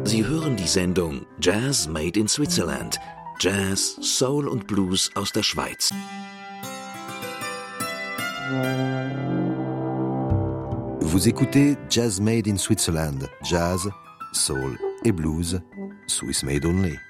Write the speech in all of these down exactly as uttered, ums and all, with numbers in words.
Sie hören die Sendung Jazz Made in Switzerland. Jazz, Soul und Blues aus der Schweiz. Vous écoutez Jazz Made in Switzerland. Jazz, Soul et Blues, Swiss Made Only.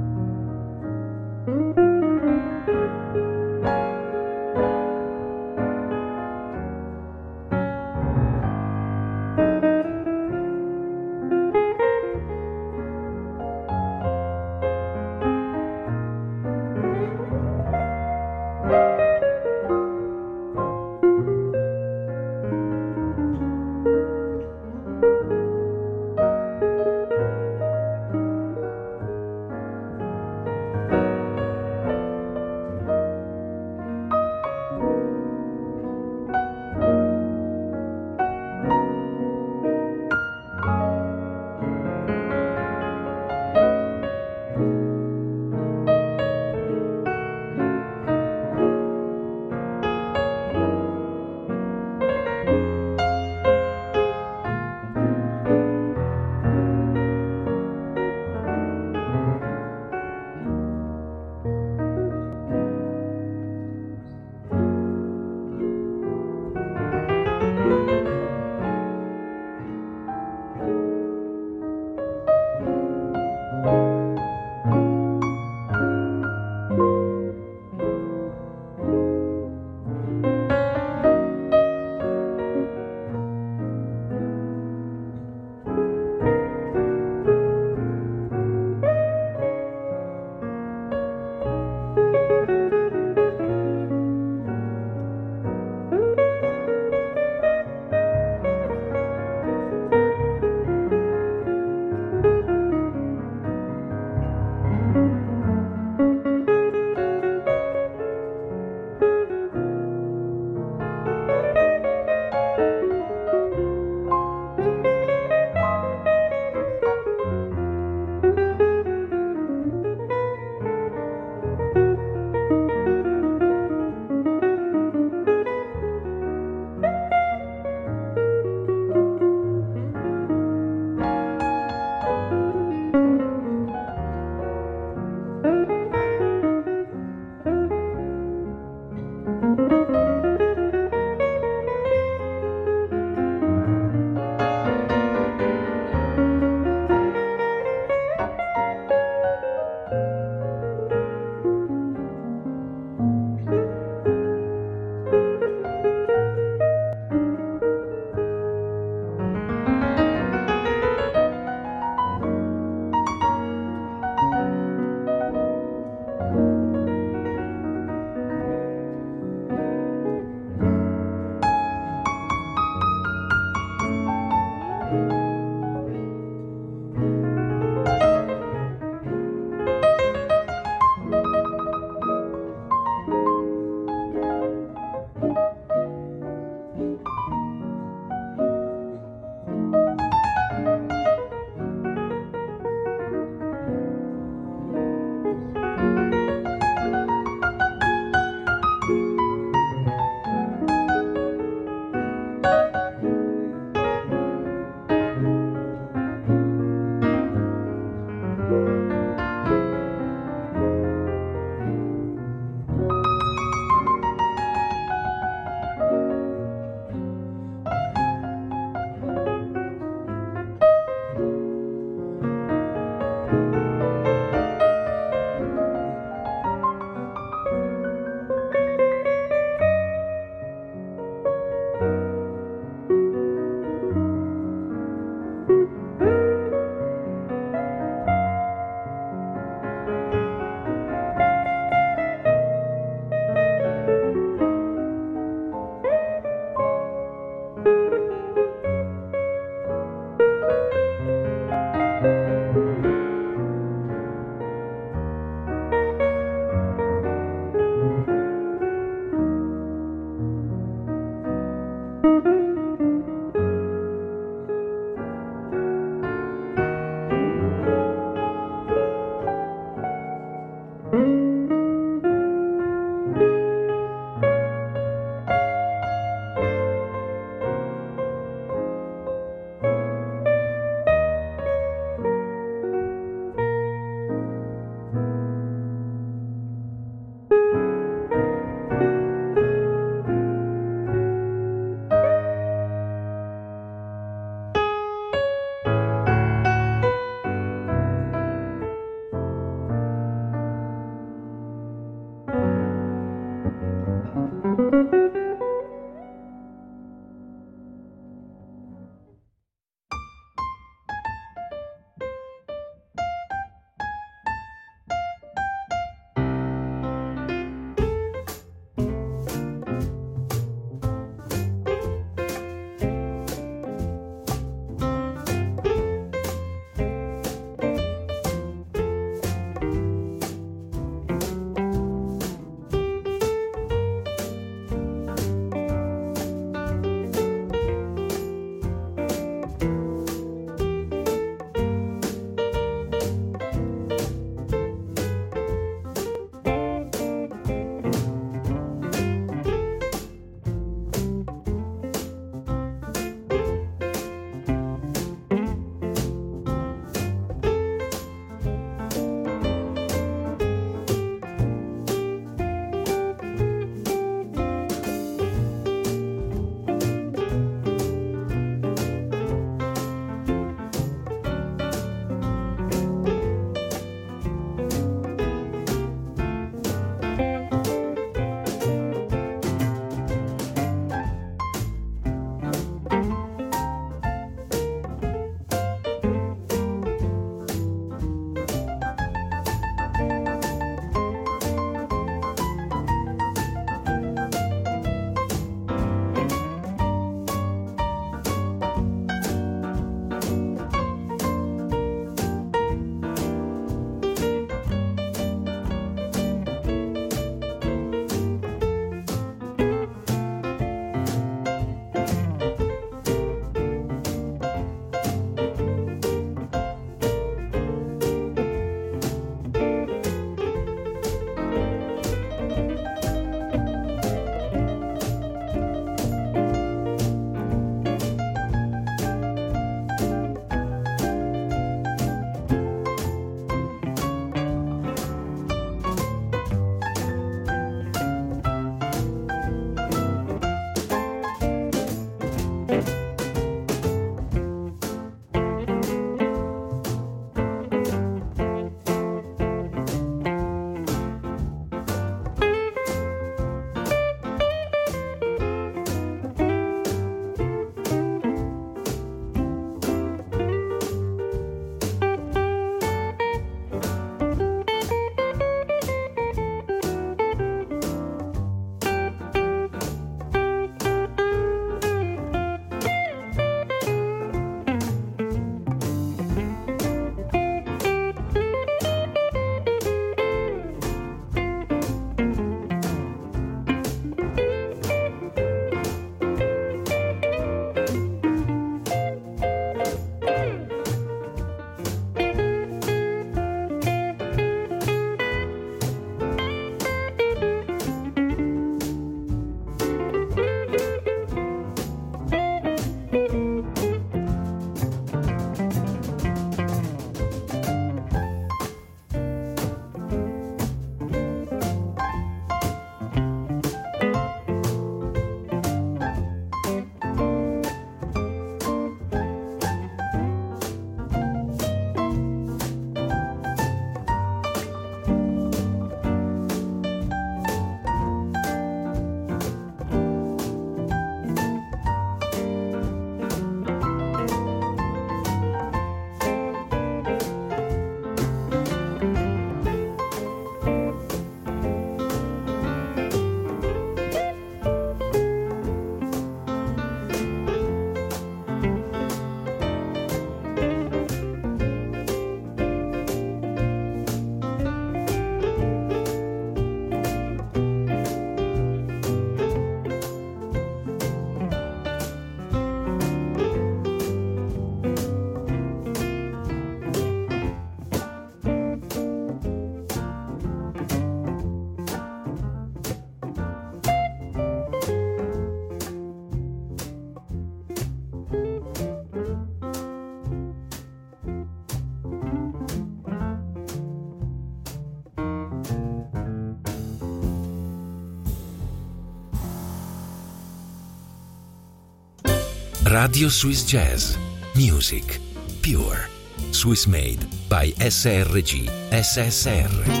Radio Swiss Jazz. Music. Pure. Swiss made by S R G S S R.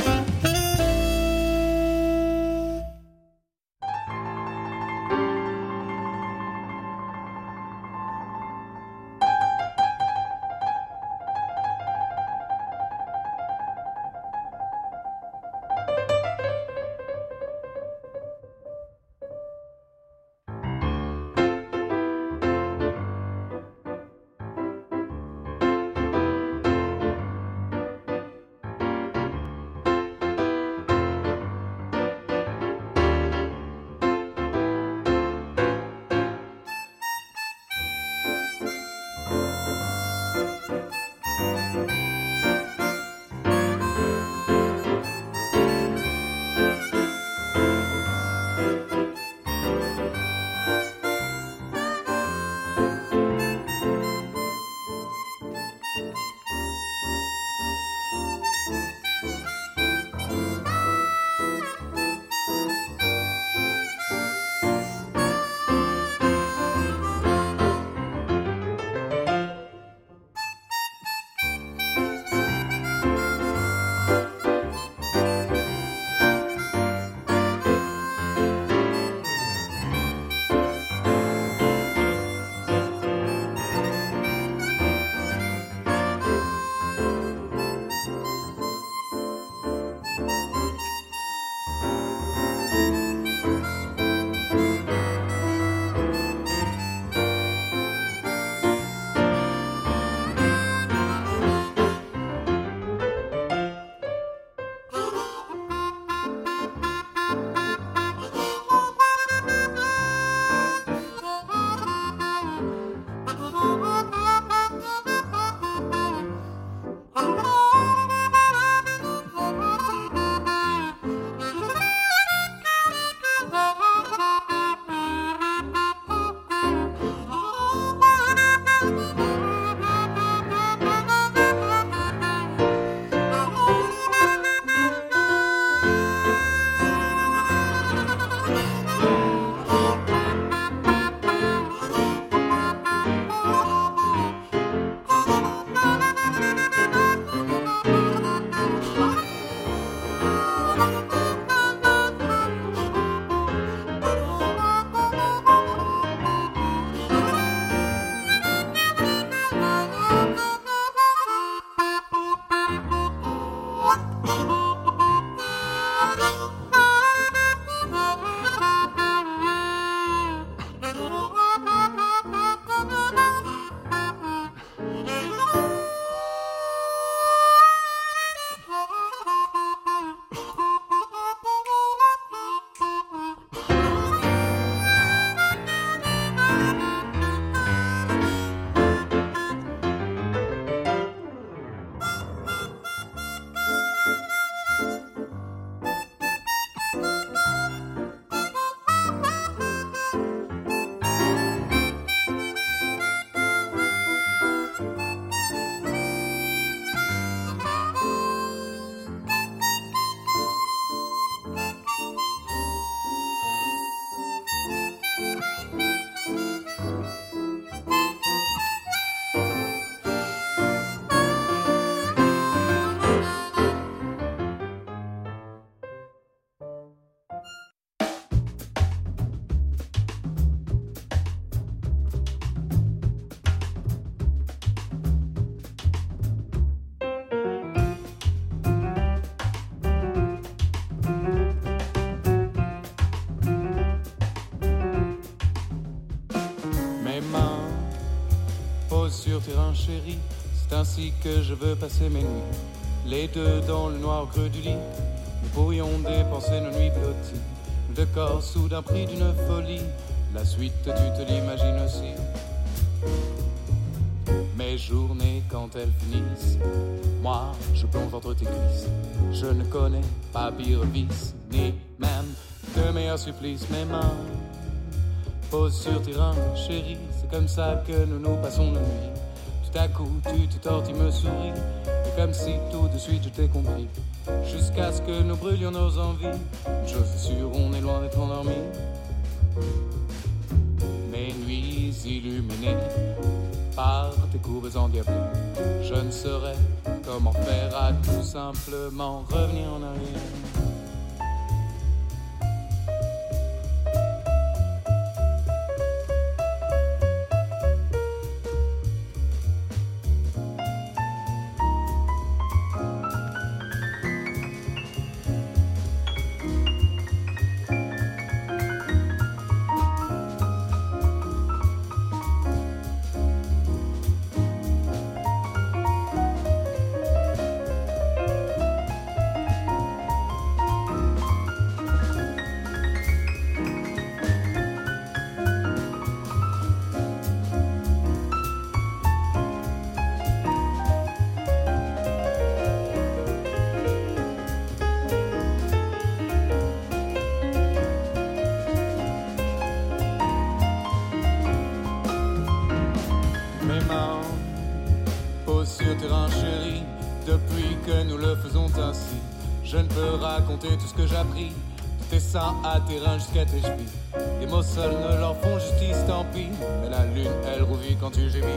sur terrain chéri, c'est ainsi que je veux passer mes nuits. Les deux dans le noir creux du lit, nous pourrions dépenser nos nuits blotties. De corps soudain pris d'une folie, la suite tu te l'imagines aussi. Mes journées quand elles finissent, moi je plonge entre tes cuisses. Je ne connais pas pire vice, ni même de meilleur supplice. Mes mains posent sur tes reins, chérie, c'est comme ça que nous nous passons nos nuits. Tout à coup tu te tortilles, me souris, et comme si tout de suite je t'ai compris. Jusqu'à ce que nous brûlions nos envies, je suis sûr on est loin d'être endormis. Mes nuits illuminé par tes courbes endiablées. Je ne saurais comment faire à tout simplement revenir en arrière. Sur terrain chéri, depuis que nous le faisons ainsi, je ne peux raconter tout ce que j'ai appris, de tes seins à tes reins jusqu'à tes chevilles. Les mots seuls ne leur font justice, tant pis, mais la lune, elle rougit quand tu gémis.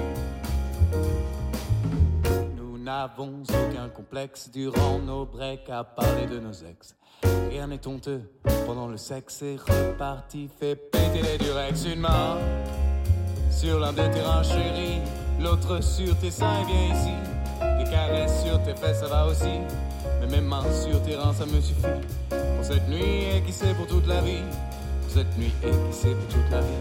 Nous n'avons aucun complexe durant nos breaks à parler de nos ex. Rien n'est honteux pendant le sexe, c'est reparti, fait péter les durex. Une main sur l'un de tes reins chéris, l'autre sur tes seins et viens ici. Des caresses sur tes fesses ça va aussi, mais mes mains sur tes reins ça me suffit. Pour cette nuit et qui sait pour toute la vie, pour cette nuit et qui sait pour toute la vie.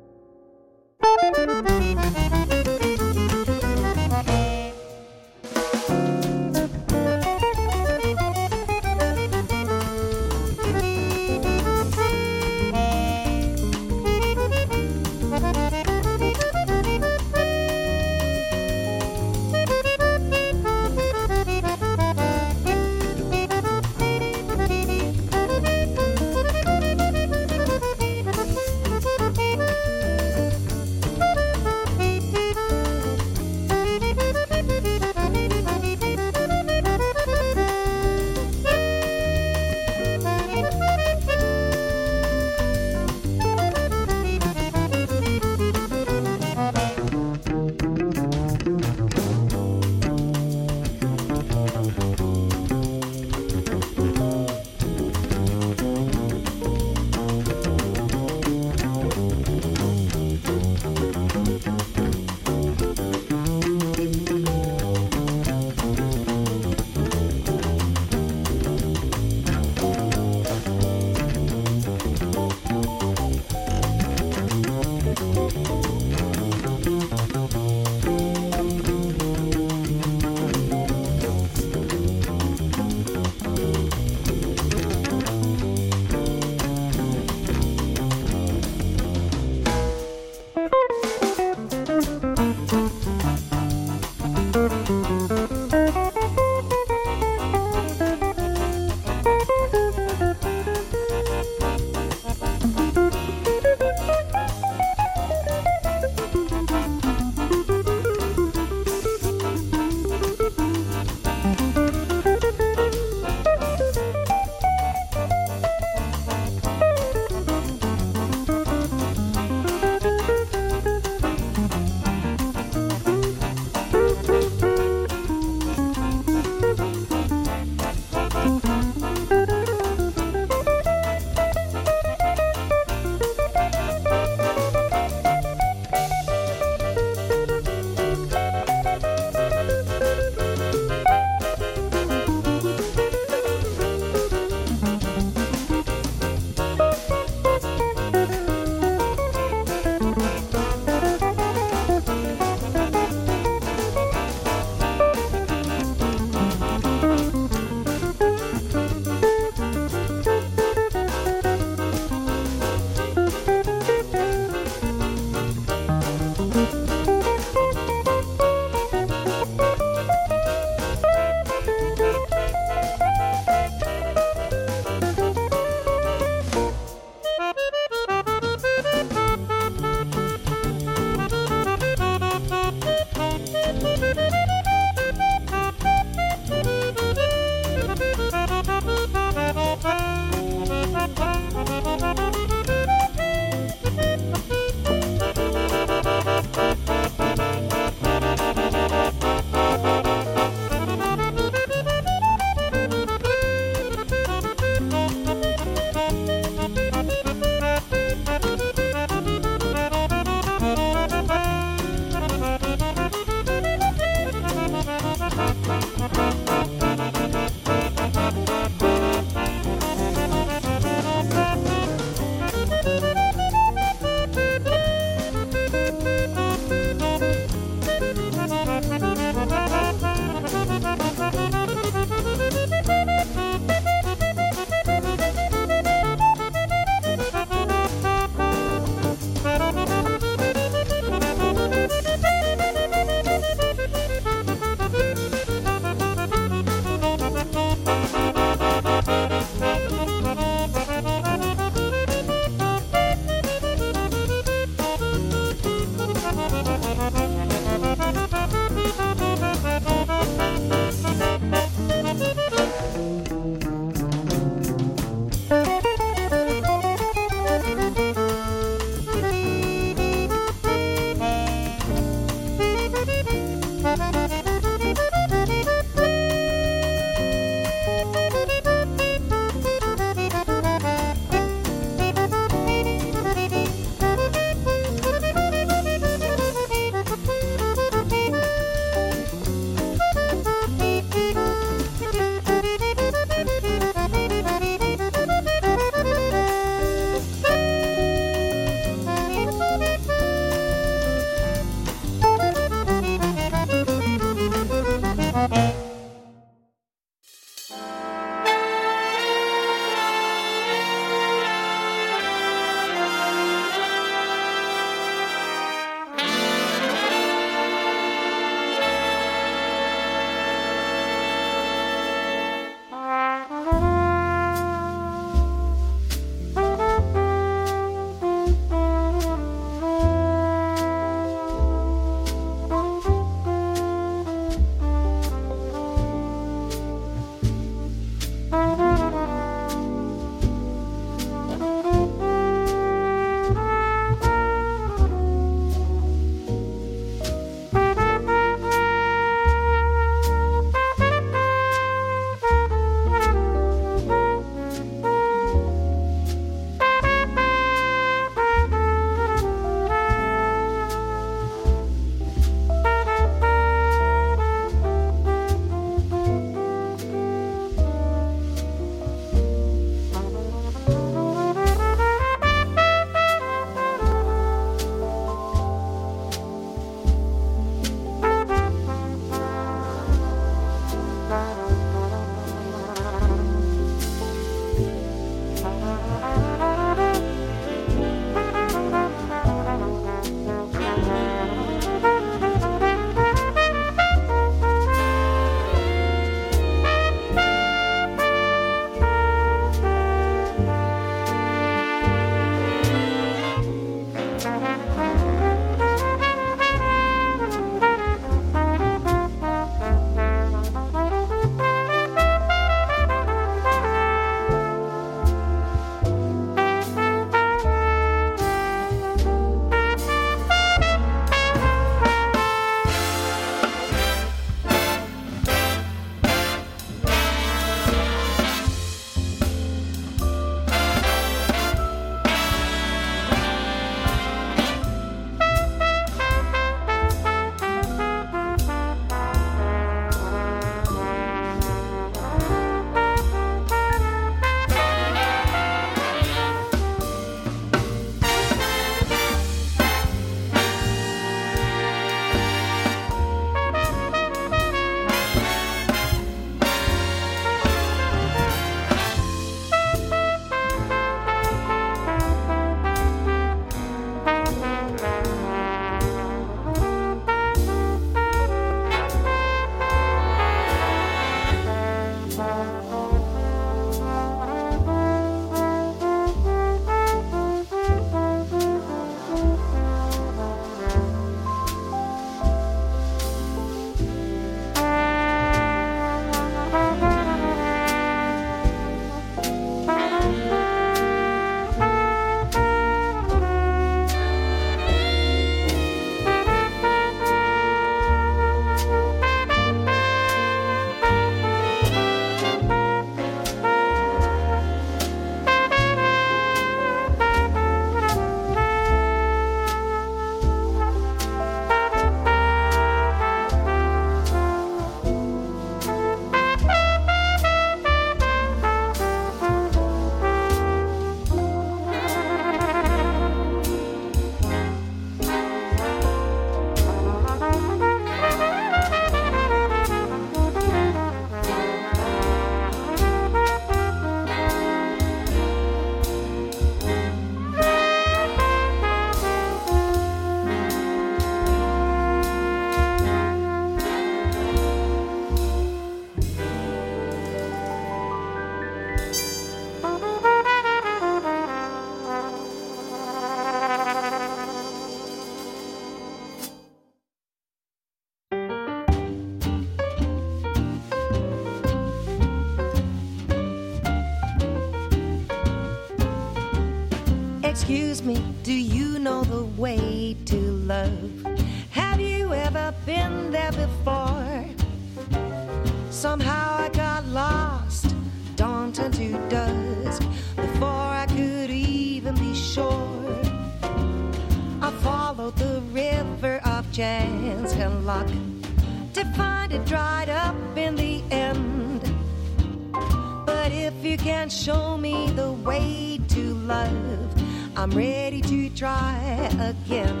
Excuse me, do you know the way to love? Have you ever been there before? Somehow I got lost, dawn turned to dusk, before I could even be sure. I followed the river of chance and luck to find it dried up in the end. But if you can show me the way to love, I'm ready to try again.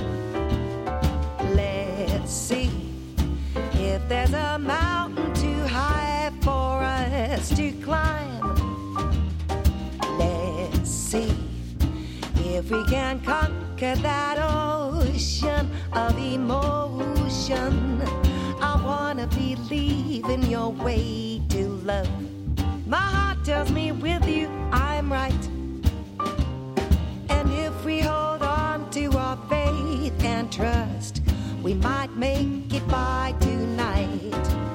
Let's see if there's a mountain too high for us to climb. Let's see if we can conquer that ocean of emotion. I wanna believe in your way to love. My heart tells me with you I'm right. And if we hold on to our faith and trust, we might make it by tonight.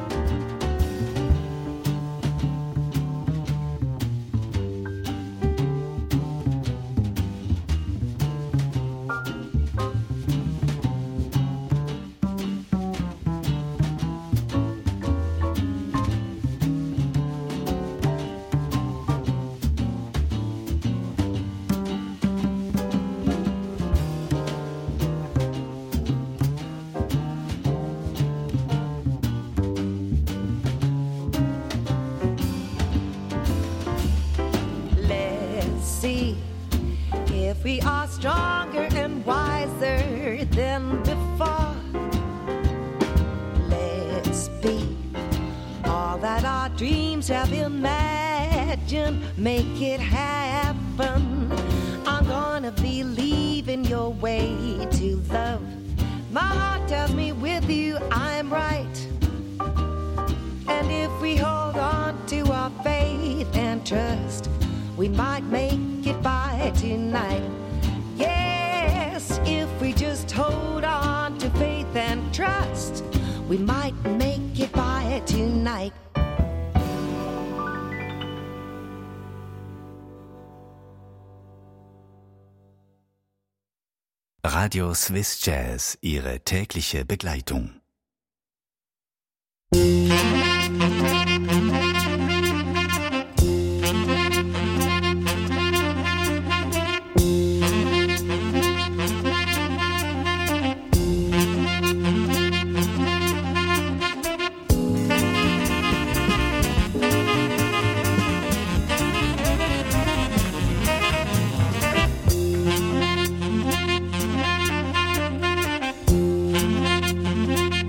We are stronger and wiser than before. Let's be all that our dreams have imagined. Make it happen. I'm gonna believe in your way to love. My heart tells me with you I'm right. And if we hold on to our faith and trust, we might make it by tonight. Yes, if we just hold on to faith and trust, we might make it by tonight. Radio Swiss Jazz, Ihre tägliche Begleitung. Mm-hmm.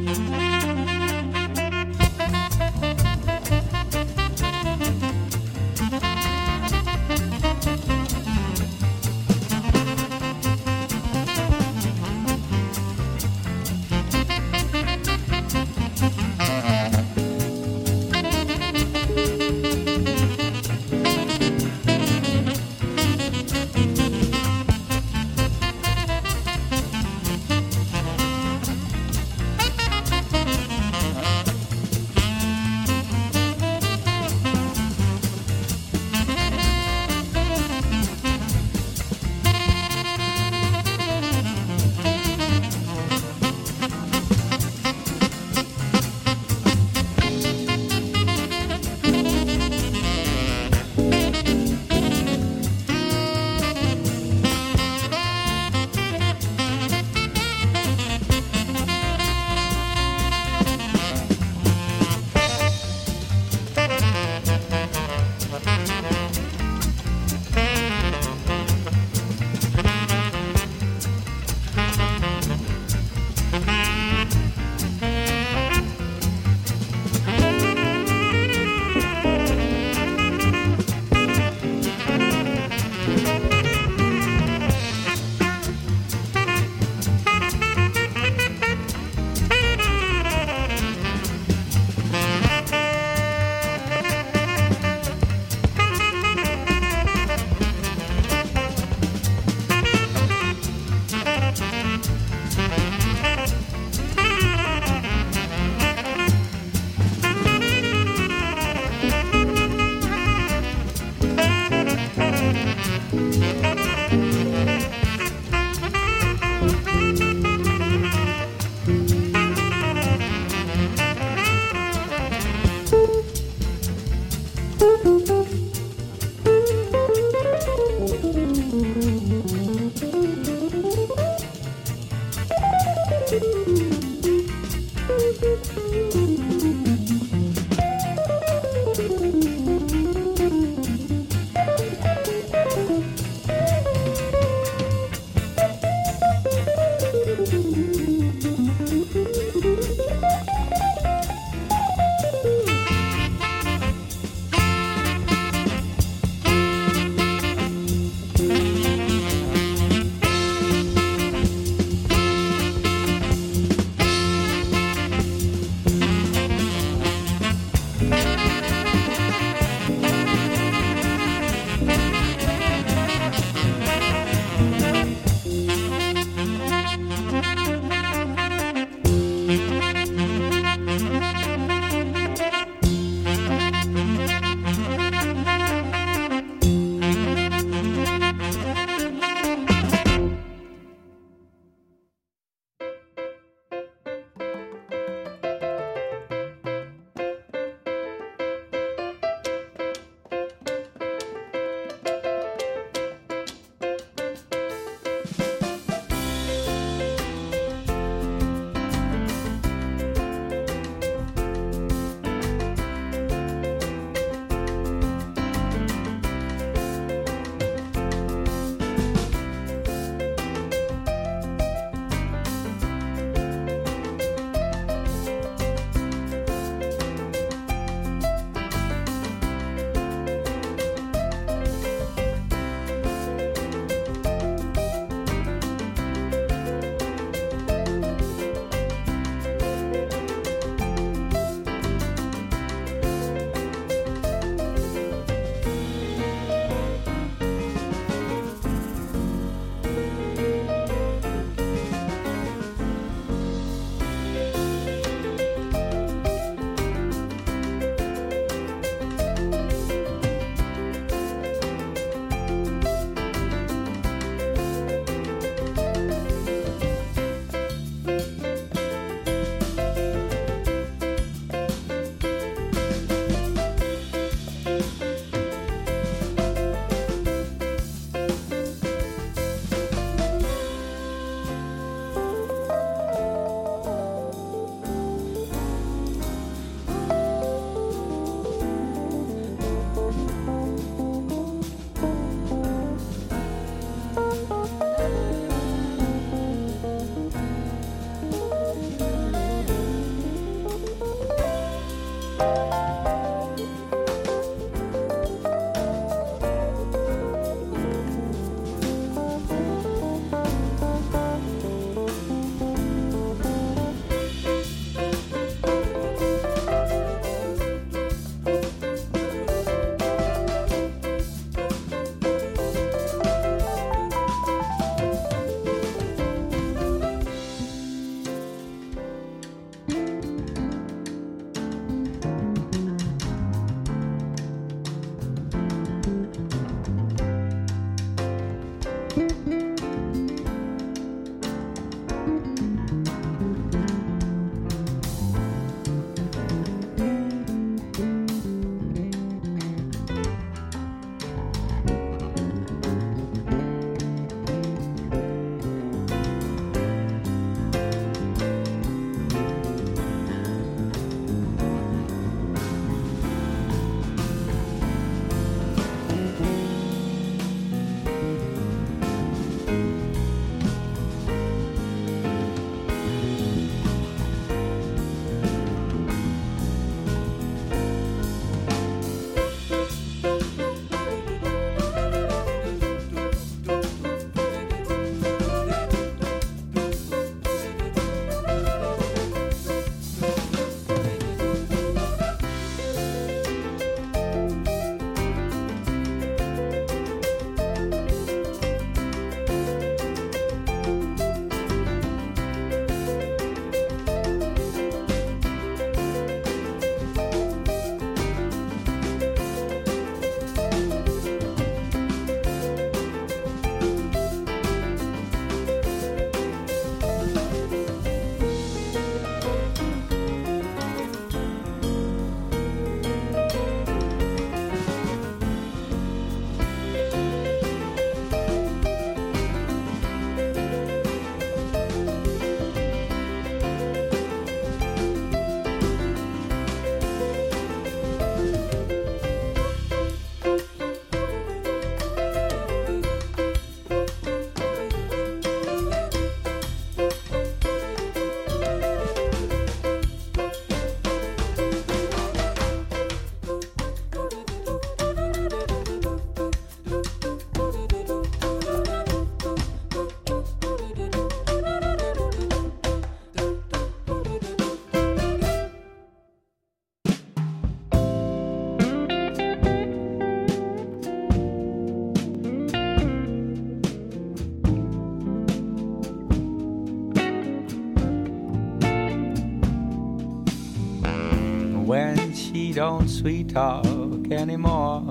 when she don't sweet talk anymore.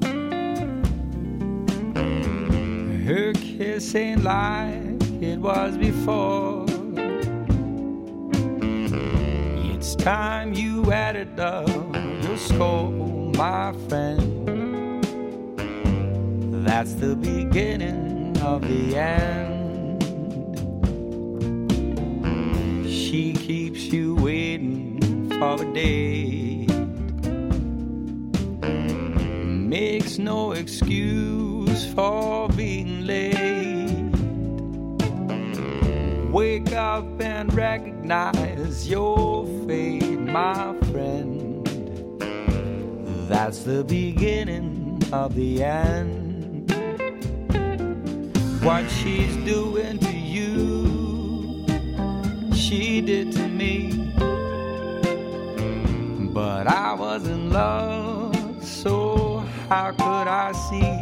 Her kiss ain't like it was before. It's time you added up your score, my friend. That's the beginning of the end. She keeps you waiting for the date, makes no excuse for being late. Wake up and recognize your fate, my friend. That's the beginning of the end. What she's doing to you, she did to me. But I was in love, so how could I see?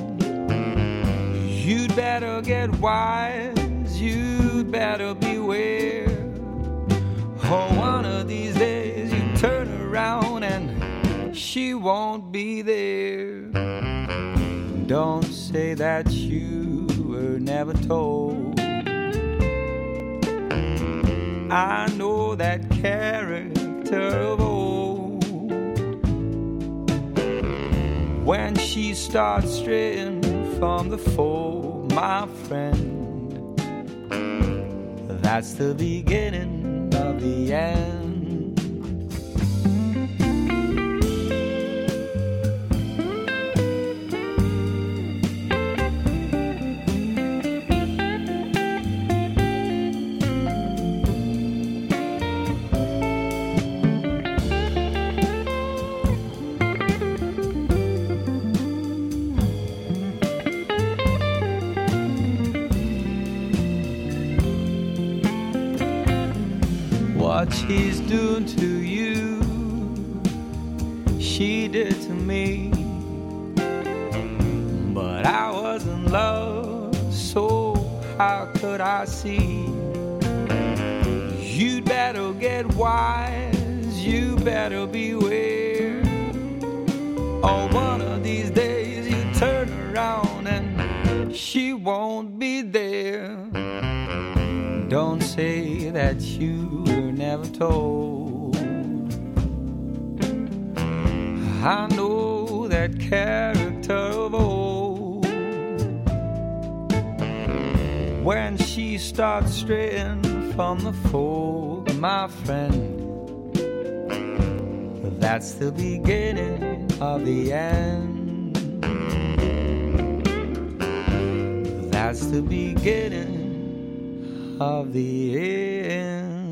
You'd better get wise, you'd better beware. Oh, one of these days you turn around and she won't be there. Don't say that you were never told. I know that character of old. When she starts straying from the fold, my friend, that's the beginning of the end. What she's doing to you, she did to me. But I was in love, so how could I see? You'd better get wise, you better beware. Oh, one of these days you turn around and she won't be there. Don't say that you were never told. I know that character of old. When she starts straying from the fold, my friend, that's the beginning of the end. That's the beginning of the end.